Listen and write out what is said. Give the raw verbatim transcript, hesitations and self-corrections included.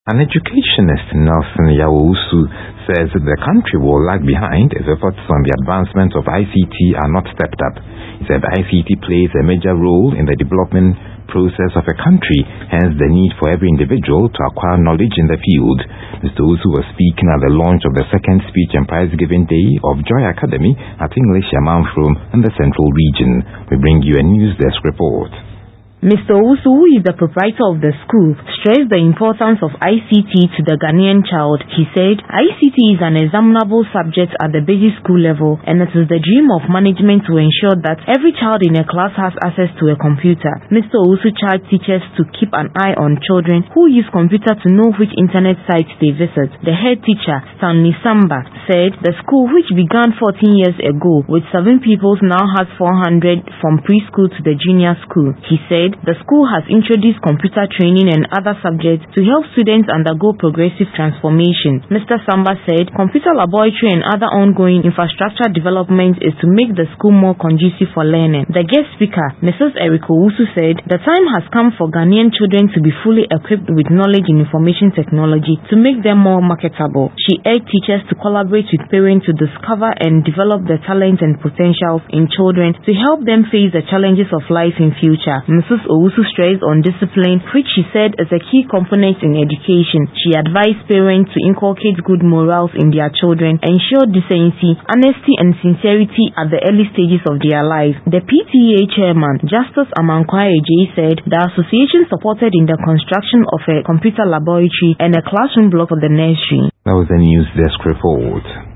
An educationist, Nelson Yawusu, says the country will lag behind if efforts on the advancement of I C T are not stepped up. He said I C T plays a major role in the development process of a country, hence the need for every individual to acquire knowledge in the field. Mister Usu was speaking at the launch of the second speech and prize-giving day of Joy Academy at English Yamanfrom in the Central Region. We bring you a news desk report. Mister Usu, who is the proprietor of the school, stressed the importance of I C T to the Ghanaian child. He said, I C T is an examinable subject at the basic school level, and it is the dream of management to ensure that every child in a class has access to a computer. Mister Usu charged teachers to keep an eye on children who use computer to know which internet sites they visit. The head teacher, Stanley Samba, said the school, which began fourteen years ago with seven pupils, now has four hundred from preschool to the junior school. He said, the school has introduced computer training and other subjects to help students undergo progressive transformation. Mister Samba said computer laboratory and other ongoing infrastructure development is to make the school more conducive for learning. The guest speaker, Missus Eriko Usu, said the time has come for Ghanaian children to be fully equipped with knowledge in information technology to make them more marketable. She urged teachers to collaborate with parents to discover and develop the talents and potentials in children to help them face the challenges of life in future. Missus Owusu stressed on discipline, which she said is a key component in education. She advised parents to inculcate good morals in their children, ensure decency, honesty and sincerity at the early stages of their lives. The P T A chairman, Justice Amankwa Ejei, said the association supported in the construction of a computer laboratory and a classroom block for the nursery. That was a news desk report.